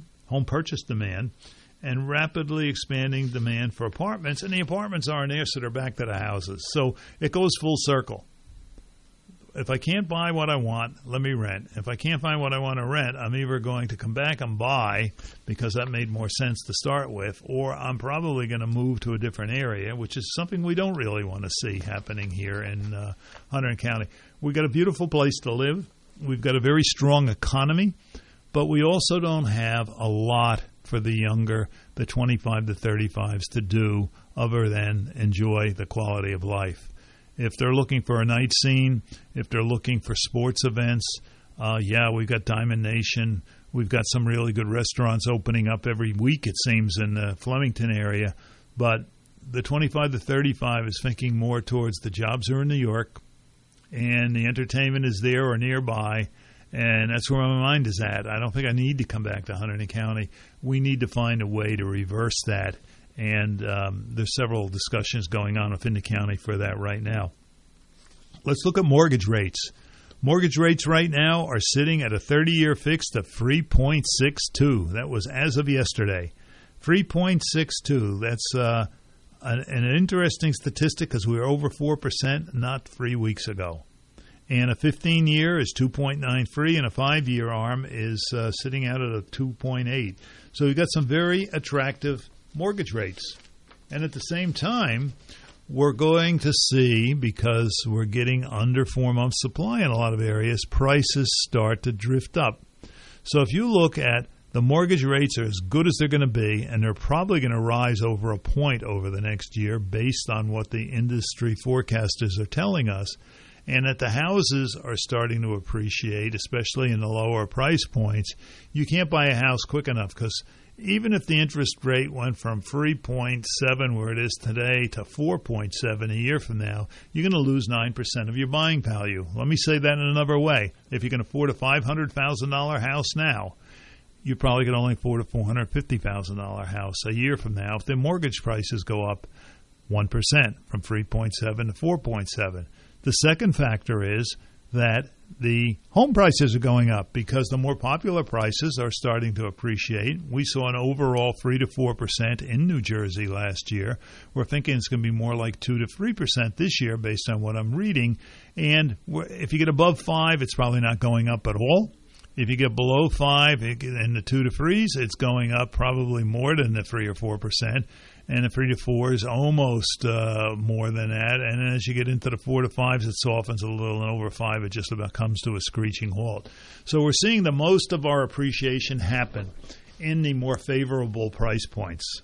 and rapidly expanding demand for apartments. And the apartments aren't there, so they're back to the houses. So it goes full circle. If I can't buy what I want, let me rent. If I can't find what I want to rent, I'm either going to come back and buy because that made more sense to start with, or I'm probably going to move to a different area, which is something we don't really want to see happening here in Hunterdon County. We've got a beautiful place to live. We've got a very strong economy, but we also don't have a lot for the younger, the 25 to 35s to do other than enjoy the quality of life. If they're looking for a night scene, if they're looking for sports events, we've got Diamond Nation. We've got some really good restaurants opening up every week, it seems, in the Flemington area. But the 25 to 35 is thinking more towards the jobs are in New York, and the entertainment is there or nearby, and that's where my mind is at. I don't think I need to come back to Hunterdon County. We need to find a way to reverse that. And there's several discussions going on within the county for that right now. Let's look at mortgage rates. Mortgage rates right now are sitting at a 30-year fixed of 3.62. That was as of yesterday. 3.62. That's an interesting statistic because we were over 4% not 3 weeks ago. And a 15-year is 2.93, and a 5-year ARM is sitting out at a 2.8. So we've got some very attractive mortgage rates. And at the same time, we're going to see, because we're getting under 4 months supply in a lot of areas, prices start to drift up. So if you look at the mortgage rates are as good as they're going to be, and they're probably going to rise over a point over the next year based on what the industry forecasters are telling us, and that the houses are starting to appreciate, especially in the lower price points. You can't buy a house quick enough because even if the interest rate went from 3.7 where it is today to 4.7 a year from now, you're going to lose 9% of your buying value. Let me say that in another way. If you can afford a $500,000 house now, you probably can only afford a $450,000 house a year from now if the mortgage prices go up 1% from 3.7 to 4.7. The second factor is that the home prices are going up because the more popular prices are starting to appreciate. We saw an overall 3 to 4% in New Jersey last year. We're thinking it's going to be more like 2 to 3% this year based on what I'm reading. And if you get above 5, it's probably not going up at all. If you get below 5 in the 2 to 3s, it's going up probably more than the 3 or 4%. And the 3 to 4 is almost more than that. And then as you get into the 4 to 5s, it softens a little, and over 5, it just about comes to a screeching halt. So we're seeing the most of our appreciation happen in the more favorable price points.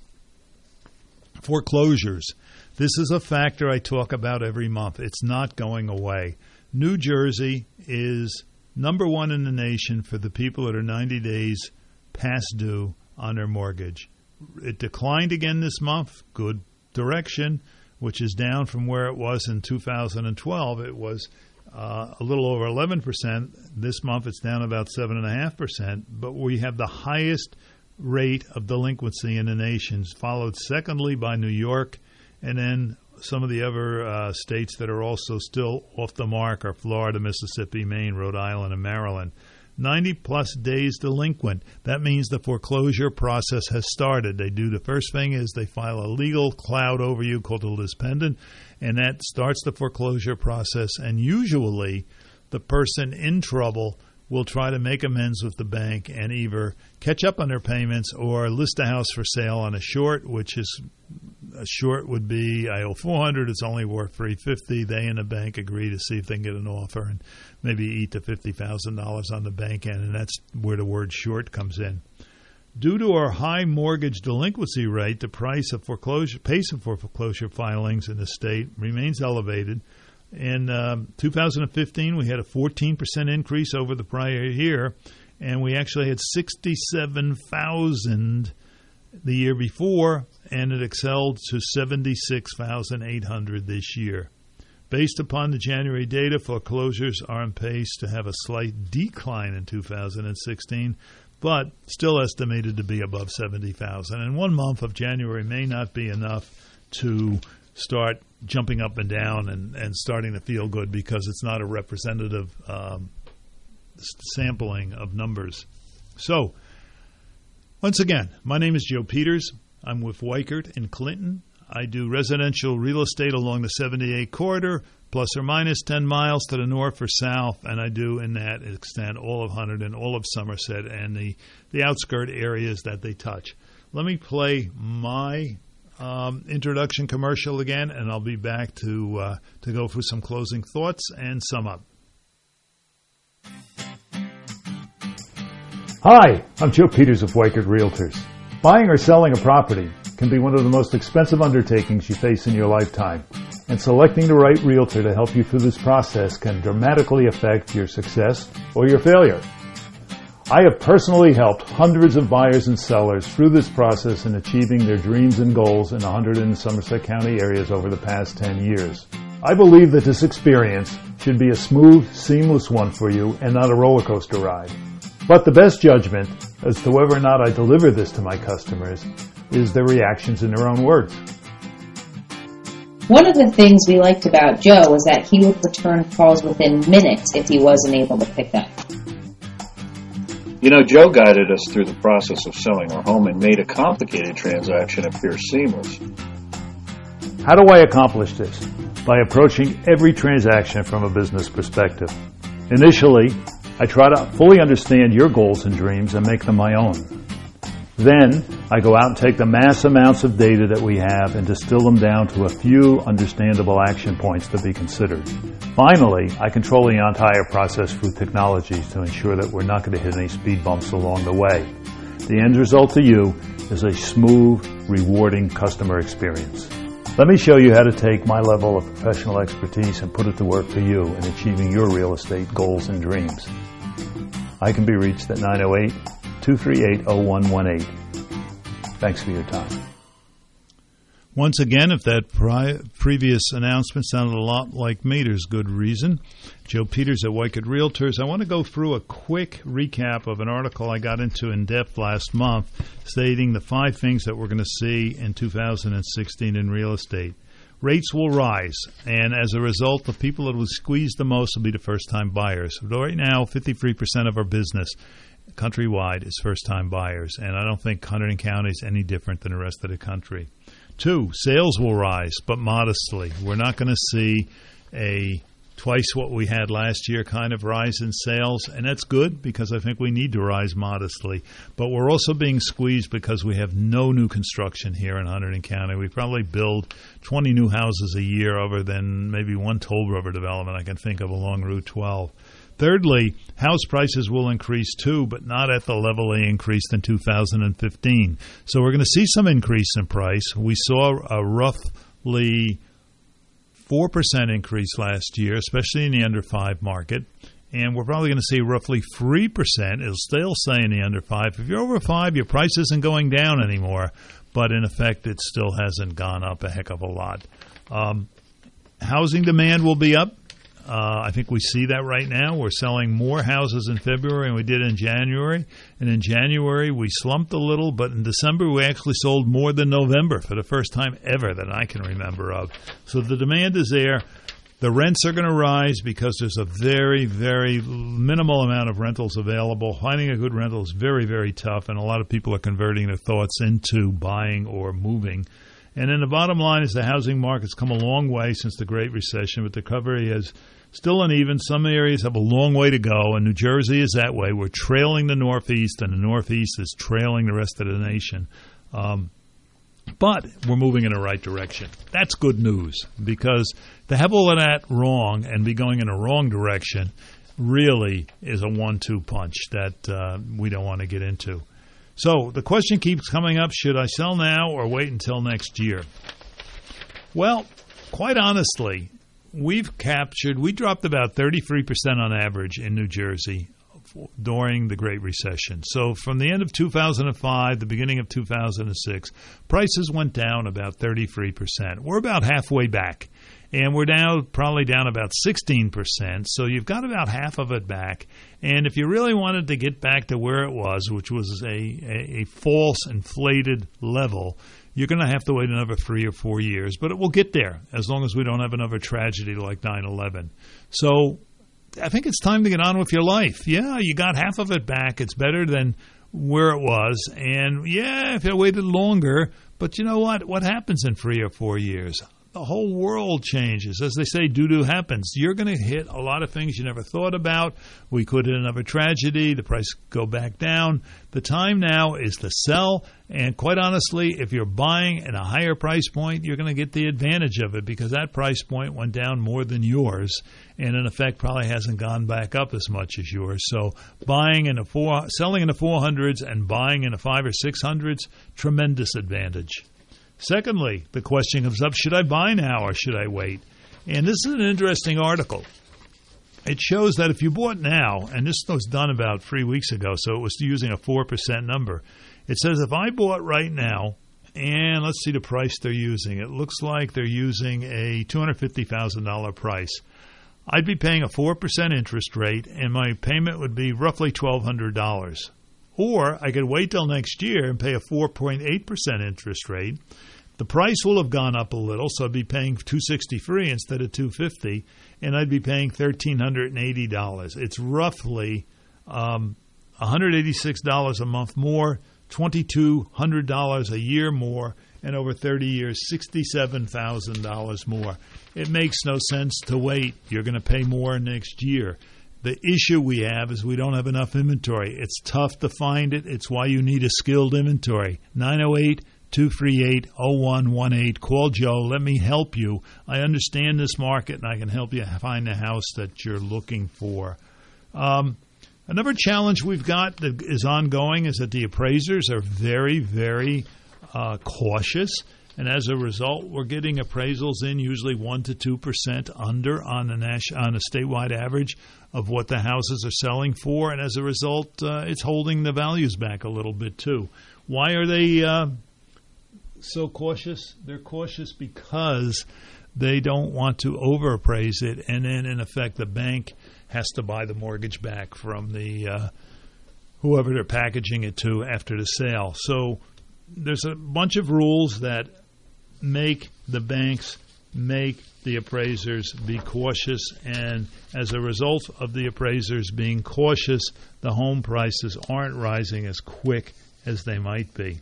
Foreclosures. This is a factor I talk about every month. It's not going away. New Jersey is number one in the nation for the people that are 90 days past due on their mortgage. It declined again this month, good direction, which is down from where it was in 2012. It was a little over 11%. This month it's down about 7.5%, but we have the highest rate of delinquency in the nation, followed secondly by New York, and then some of the other states that are also still off the mark are Florida, Mississippi, Maine, Rhode Island, and Maryland. 90-plus days delinquent. That means the foreclosure process has started. They do the first thing is they file a legal cloud over you called a lis pendens, and that starts the foreclosure process. And usually the person in trouble will try to make amends with the bank and either catch up on their payments or list a house for sale on a short, which is a short would be, I owe $400, it's only worth $350. They and the bank agree to see if they can get an offer and maybe eat the $50,000 on the bank end, and that's where the word short comes in. Due to our high mortgage delinquency rate, the pace of foreclosure filings in the state remains elevated. In 2015, we had a 14% increase over the prior year, and we actually had 67,000 the year before, and it excelled to 76,800 this year. Based upon the January data, foreclosures are on pace to have a slight decline in 2016, but still estimated to be above 70,000. And 1 month of January may not be enough to start jumping up and down and starting to feel good, because it's not a representative sampling of numbers. So, once again, my name is Joe Peters. I'm with Weichert in Clinton. I do residential real estate along the 78 corridor, plus or minus 10 miles to the north or south, and I do in that extent all of Hunterdon, all of Somerset, and the outskirt areas that they touch. Let me play my introduction commercial again, and I'll be back to go through some closing thoughts and sum up. Hi, I'm Joe Peters of Weichert Realtors. Buying or selling a property can be one of the most expensive undertakings you face in your lifetime, and selecting the right realtor to help you through this process can dramatically affect your success or your failure. I have personally helped hundreds of buyers and sellers through this process in achieving their dreams and goals in the Hunterdon and Somerset County areas over the past 10 years. I believe that this experience should be a smooth, seamless one for you and not a roller coaster ride. But the best judgment as to whether or not I deliver this to my customers is their reactions in their own words. One of the things we liked about Joe was that he would return calls within minutes if he wasn't able to pick up. You know, Joe guided us through the process of selling our home and made a complicated transaction appear seamless. How do I accomplish this? By approaching every transaction from a business perspective. Initially, I try to fully understand your goals and dreams and make them my own. Then, I go out and take the mass amounts of data that we have and distill them down to a few understandable action points to be considered. Finally, I control the entire process through technologies to ensure that we're not going to hit any speed bumps along the way. The end result to you is a smooth, rewarding customer experience. Let me show you how to take my level of professional expertise and put it to work for you in achieving your real estate goals and dreams. I can be reached at 908-238-0118. Thanks for your time. Once again, if that previous announcement sounded a lot like me, there's good reason. Joe Peters at Weichert Realtors. I want to go through a quick recap of an article I got into in depth last month stating the 5 things that we're going to see in 2016 in real estate. Rates will rise, and as a result, the people that will squeeze the most will be the first-time buyers. Right now, 53% of our business countrywide is first-time buyers, and I don't think Hunterdon County is any different than the rest of the country. 2, sales will rise, but modestly. We're not going to see a twice what we had last year kind of rise in sales, and that's good because I think we need to rise modestly. But we're also being squeezed because we have no new construction here in Hunterdon County. We probably build 20 new houses a year other than maybe one toll road development I can think of along Route 12. Thirdly, house prices will increase too, but not at the level they increased in 2015. So we're going to see some increase in price. We saw a roughly 4% increase last year, especially in the under 5 market. And we're probably going to see roughly 3%. It'll still say in the under 5. If you're over 5, your price isn't going down anymore. But in effect, it still hasn't gone up a heck of a lot. Housing demand will be up. I think we see that right now. We're selling more houses in February than we did in January. And in January, we slumped a little, but in December, we actually sold more than November for the first time ever that I can remember of. So the demand is there. The rents are going to rise because there's a very, very minimal amount of rentals available. Finding a good rental is very, very tough, and a lot of people are converting their thoughts into buying or moving. And then the bottom line is the housing market's come a long way since the Great Recession, but the recovery is still uneven. Some areas have a long way to go, and New Jersey is that way. We're trailing the Northeast, and the Northeast is trailing the rest of the nation. But we're moving in the right direction. That's good news, because to have all of that wrong and be going in a wrong direction really is a 1-2 punch that we don't want to get into. So the question keeps coming up, should I sell now or wait until next year? Well, quite honestly, we dropped about 33% on average in New Jersey during the Great Recession. So from the end of 2005, the beginning of 2006, prices went down about 33%. We're about halfway back, and we're now probably down about 16%. So you've got about half of it back. And if you really wanted to get back to where it was, which was a false inflated level, you're going to have to wait another 3 or 4 years. But it will get there as long as we don't have another tragedy like 9/11. So I think it's time to get on with your life. Yeah, you got half of it back. It's better than where it was. And, yeah, if you waited longer, but you know what? What happens in 3 or 4 years? The whole world changes. As they say, doo-doo happens. You're going to hit a lot of things you never thought about. We could hit another tragedy. The price could go back down. The time now is to sell. And quite honestly, if you're buying at a higher price point, you're going to get the advantage of it because that price point went down more than yours and, in effect, probably hasn't gone back up as much as yours. So selling in the 400s and buying in the 500s or 600s, tremendous advantage. Secondly, the question comes up, should I buy now or should I wait? And this is an interesting article. It shows that if you bought now, and this was done about 3 weeks ago, so it was using a 4% number. It says if I bought right now, and let's see the price they're using. It looks like they're using a $250,000 price. I'd be paying a 4% interest rate, and my payment would be roughly $1,200. Or I could wait till next year and pay a 4.8% interest rate. The price will have gone up a little, so I'd be paying $263 instead of $250, and I'd be paying $1,380. It's roughly $186 a month more, $2,200 a year more, and over 30 years, $67,000 more. It makes no sense to wait. You're going to pay more next year. The issue we have is we don't have enough inventory. It's tough to find it. It's why you need a skilled inventory. 908-238-0118. Call Joe. Let me help you. I understand this market, and I can help you find the house that you're looking for. Another challenge we've got that is ongoing is that the appraisers are very, very cautious. And as a result, we're getting appraisals in usually 1% to 2% under on a statewide average of what the houses are selling for. And as a result, it's holding the values back a little bit too. Why are they so cautious? They're cautious because they don't want to overappraise it. And then, in effect, the bank has to buy the mortgage back from the whoever they're packaging it to after the sale. So there's a bunch of rules that make the banks make the appraisers be cautious, and as a result of the appraisers being cautious, the home prices aren't rising as quick as they might be.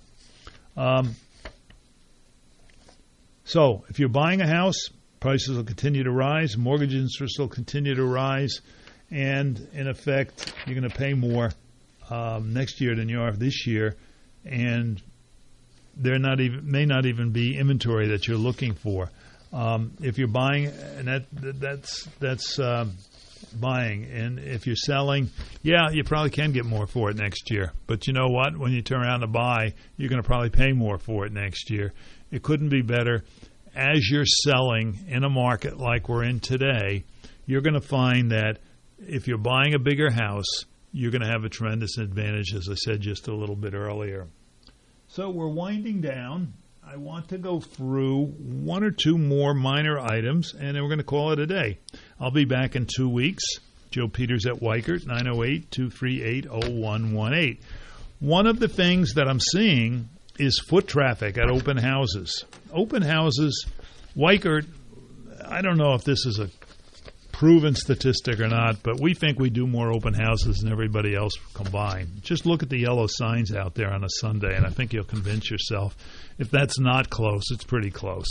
So if you're buying a house, prices will continue to rise, mortgage interest will continue to rise, and in effect, you're going to pay more next year than you are this year, and there may not even be inventory that you're looking for. If you're buying, and that's buying, and if you're selling, yeah, you probably can get more for it next year. But you know what? When you turn around to buy, you're going to probably pay more for it next year. It couldn't be better. As you're selling in a market like we're in today, you're going to find that if you're buying a bigger house, you're going to have a tremendous advantage, as I said just a little bit earlier. So we're winding down. I want to go through one or two more minor items, and then we're going to call it a day. I'll be back in 2 weeks. Joe Peters at Weichert, 908-238-0118. One of the things that I'm seeing is foot traffic at open houses. Open houses, Weichert, I don't know if this is a proven statistic or not, but we think we do more open houses than everybody else combined. Just look at the yellow signs out there on a Sunday, and I think you'll convince yourself. If that's not close, it's pretty close.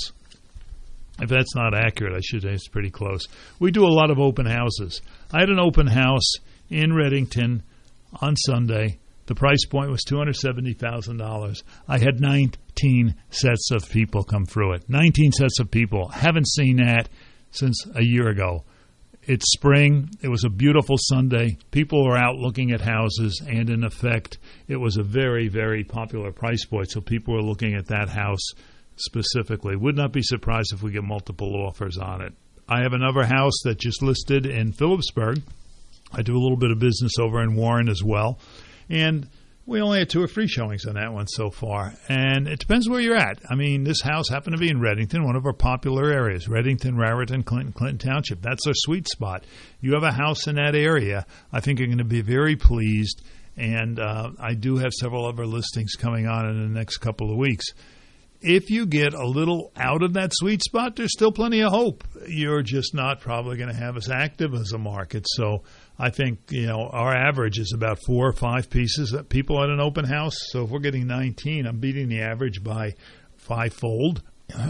If that's not accurate, I should say it's pretty close. We do a lot of open houses. I had an open house in Reddington on Sunday. The price point was $270,000. I had 19 sets of people come through it. 19 sets of people. Haven't seen that since a year ago. It's spring. It was a beautiful Sunday. People were out looking at houses, and in effect, it was a very, very popular price point, so people were looking at that house specifically. Would not be surprised if we get multiple offers on it. I have another house that just listed in Phillipsburg. I do a little bit of business over in Warren as well. And we only had 2 or 3 showings on that one so far. And it depends where you're at. I mean, this house happened to be in Reddington, one of our popular areas. Reddington, Raritan, Clinton Township. That's our sweet spot. You have a house in that area, I think you're going to be very pleased. And I do have several other listings coming on in the next couple of weeks. If you get a little out of that sweet spot, there's still plenty of hope. You're just not probably going to have as active as a market. So I think, our average is about 4 or 5 pieces that people at an open house. So if we're getting 19, I'm beating the average by 5-fold.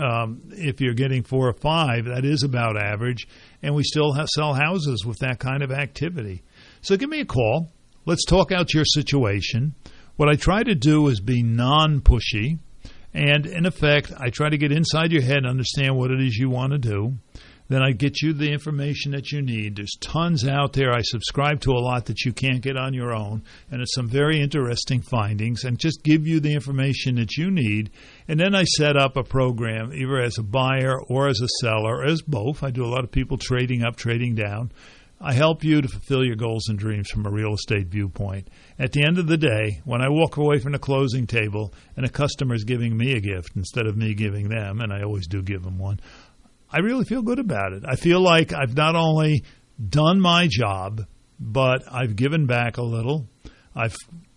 If you're getting 4 or 5, that is about average. And we still sell houses with that kind of activity. So give me a call. Let's talk out your situation. What I try to do is be non-pushy. And, in effect, I try to get inside your head and understand what it is you want to do. Then I get you the information that you need. There's tons out there. I subscribe to a lot that you can't get on your own. And it's some very interesting findings. And just give you the information that you need. And then I set up a program, either as a buyer or as a seller, or as both. I do a lot of people trading up, trading down. I help you to fulfill your goals and dreams from a real estate viewpoint. At the end of the day, when I walk away from the closing table and a customer is giving me a gift instead of me giving them, and I always do give them one, I really feel good about it. I feel like I've not only done my job, but I've given back a little. I've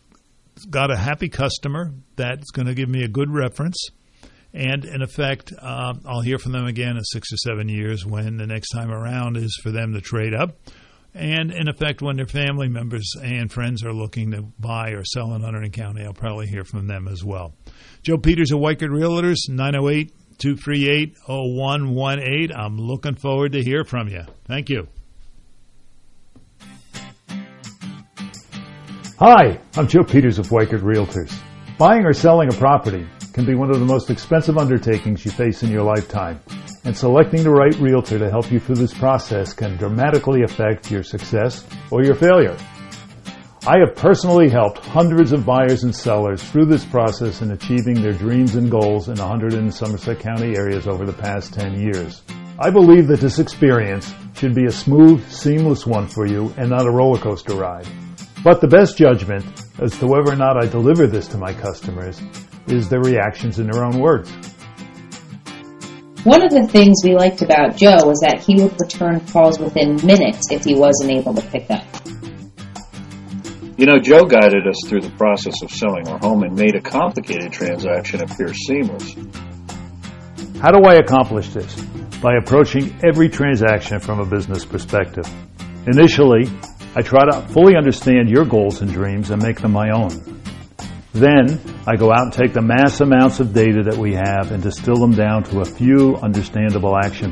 got a happy customer that's going to give me a good reference. And, in effect, I'll hear from them again in 6 or 7 years when the next time around is for them to trade up. And, in effect, when their family members and friends are looking to buy or sell in Hunterdon County, I'll probably hear from them as well. Joe Peters of Weichert Realtors, 908-238-0118. I'm looking forward to hear from you. Thank you. Hi, I'm Joe Peters of Weichert Realtors. Buying or selling a property can be one of the most expensive undertakings you face in your lifetime, and selecting the right realtor to help you through this process can dramatically affect your success or your failure. I have personally helped hundreds of buyers and sellers through this process in achieving their dreams and goals in the Hunterdon and Somerset County areas over the past 10 years. I believe that this experience should be a smooth, seamless one for you and not a roller coaster ride. But the best judgment as to whether or not I deliver this to my customers is their reactions in their own words. One of the things we liked about Joe was that he would return calls within minutes if he wasn't able to pick up. Joe guided us through the process of selling our home and made a complicated transaction appear seamless. How do I accomplish this? By approaching every transaction from a business perspective. Initially, I try to fully understand your goals and dreams and make them my own. Then, I go out and take the mass amounts of data that we have and distill them down to a few understandable action